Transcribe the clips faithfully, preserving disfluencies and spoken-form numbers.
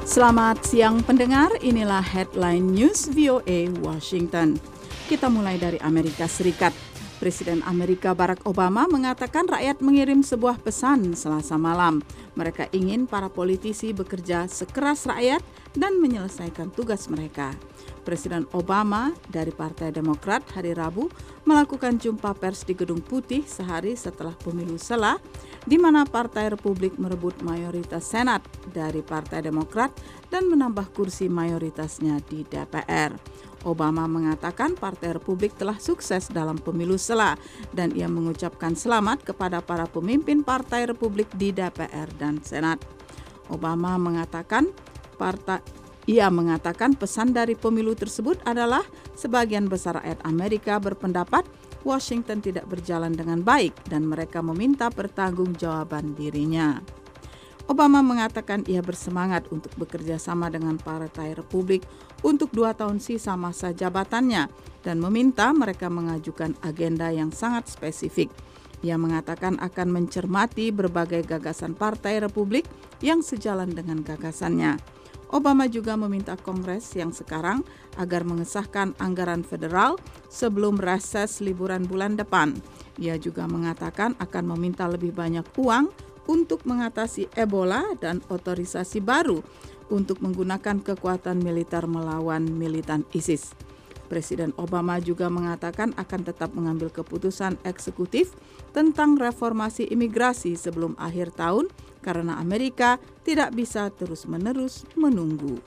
Selamat siang pendengar, inilah Headline News V O A Washington. Kita mulai dari Amerika Serikat. Presiden Amerika Barack Obama mengatakan rakyat mengirim sebuah pesan Selasa malam. Mereka ingin para politisi bekerja sekeras rakyat dan menyelesaikan tugas mereka. Presiden Obama dari Partai Demokrat hari Rabu melakukan jumpa pers di Gedung Putih sehari setelah pemilu sela, di mana Partai Republik merebut mayoritas Senat dari Partai Demokrat dan menambah kursi mayoritasnya di D P R. Obama mengatakan Partai Republik telah sukses dalam pemilu sela dan ia mengucapkan selamat kepada para pemimpin Partai Republik di D P R dan Senat. Obama mengatakan partai Ia mengatakan pesan dari pemilu tersebut adalah sebagian besar rakyat Amerika berpendapat Washington tidak berjalan dengan baik dan mereka meminta pertanggungjawaban dirinya. Obama mengatakan ia bersemangat untuk bekerja sama dengan Partai Republik untuk dua tahun sisa masa jabatannya dan meminta mereka mengajukan agenda yang sangat spesifik. Ia mengatakan akan mencermati berbagai gagasan Partai Republik yang sejalan dengan gagasannya. Obama juga meminta Kongres yang sekarang agar mengesahkan anggaran federal sebelum reses liburan bulan depan. Ia juga mengatakan akan meminta lebih banyak uang untuk mengatasi Ebola dan otorisasi baru untuk menggunakan kekuatan militer melawan militan ISIS. Presiden Obama juga mengatakan akan tetap mengambil keputusan eksekutif tentang reformasi imigrasi sebelum akhir tahun karena Amerika tidak bisa terus-menerus menunggu.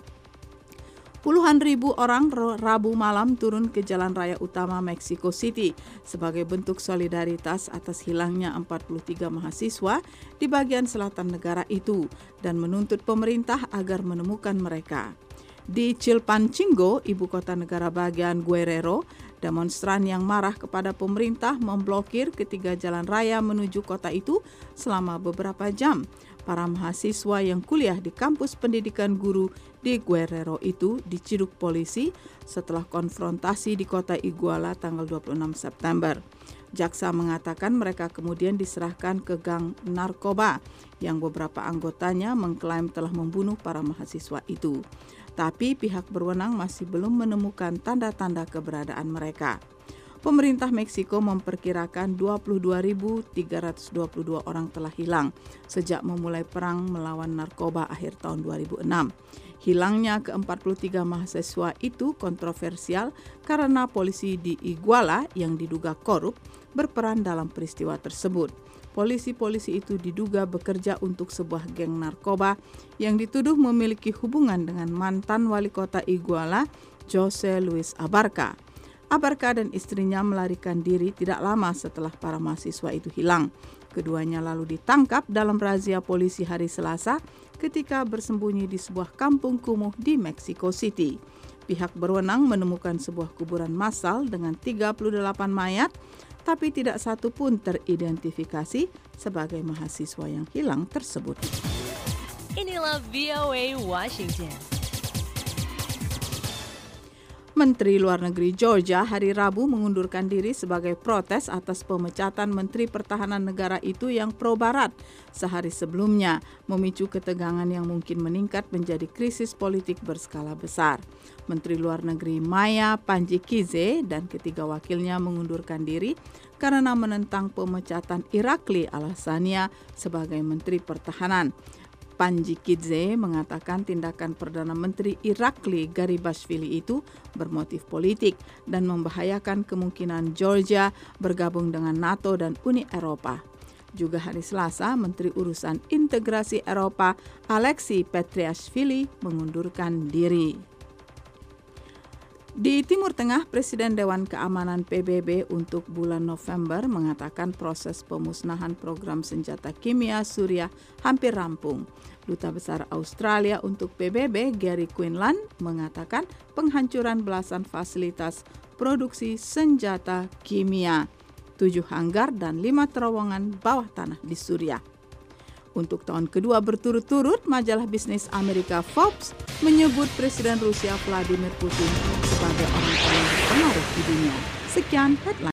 Puluhan ribu orang Rabu malam turun ke jalan raya utama Mexico City sebagai bentuk solidaritas atas hilangnya empat puluh tiga mahasiswa di bagian selatan negara itu dan menuntut pemerintah agar menemukan mereka. Di Chilpancingo, ibu kota negara bagian Guerrero, demonstran yang marah kepada pemerintah memblokir ketiga jalan raya menuju kota itu selama beberapa jam. Para mahasiswa yang kuliah di kampus pendidikan guru di Guerrero itu diciduk polisi setelah konfrontasi di kota Iguala tanggal dua puluh enam September. Jaksa mengatakan mereka kemudian diserahkan ke gang narkoba yang beberapa anggotanya mengklaim telah membunuh para mahasiswa itu. Tapi pihak berwenang masih belum menemukan tanda-tanda keberadaan mereka. Pemerintah Meksiko memperkirakan dua puluh dua ribu tiga ratus dua puluh dua orang telah hilang sejak memulai perang melawan narkoba akhir tahun dua ribu enam. Hilangnya ke empat puluh tiga mahasiswa itu kontroversial karena polisi di Iguala yang diduga korup berperan dalam peristiwa tersebut. Polisi-polisi itu diduga bekerja untuk sebuah geng narkoba yang dituduh memiliki hubungan dengan mantan wali kota Iguala, Jose Luis Abarca. Abarca dan istrinya melarikan diri tidak lama setelah para mahasiswa itu hilang. Keduanya lalu ditangkap dalam razia polisi hari Selasa ketika bersembunyi di sebuah kampung kumuh di Mexico City. Pihak berwenang menemukan sebuah kuburan massal dengan tiga puluh delapan mayat, tapi tidak satu pun teridentifikasi sebagai mahasiswa yang hilang tersebut. Inilah V O A Washington. Menteri Luar Negeri Georgia hari Rabu mengundurkan diri sebagai protes atas pemecatan Menteri Pertahanan negara itu yang pro-barat sehari sebelumnya, memicu ketegangan yang mungkin meningkat menjadi krisis politik berskala besar. Menteri Luar Negeri Maya Panjikidze dan ketiga wakilnya mengundurkan diri karena menentang pemecatan Irakli Alassania sebagai Menteri Pertahanan. Panjikidze mengatakan tindakan Perdana Menteri Irakli Garibashvili itu bermotif politik dan membahayakan kemungkinan Georgia bergabung dengan NATO dan Uni Eropa. Juga hari Selasa, Menteri Urusan Integrasi Eropa Alexei Petriashvili mengundurkan diri. Di Timur Tengah, Presiden Dewan Keamanan P B B untuk bulan November mengatakan proses pemusnahan program senjata kimia Suriah hampir rampung. Duta Besar Australia untuk P B B, Gary Quinlan, mengatakan penghancuran belasan fasilitas produksi senjata kimia, tujuh hanggar dan lima terowongan bawah tanah di Suriah. Untuk tahun kedua berturut-turut, majalah bisnis Amerika Forbes menyebut Presiden Rusia Vladimir Putin sebagai orang paling berpengaruh di dunia. Sekian headline.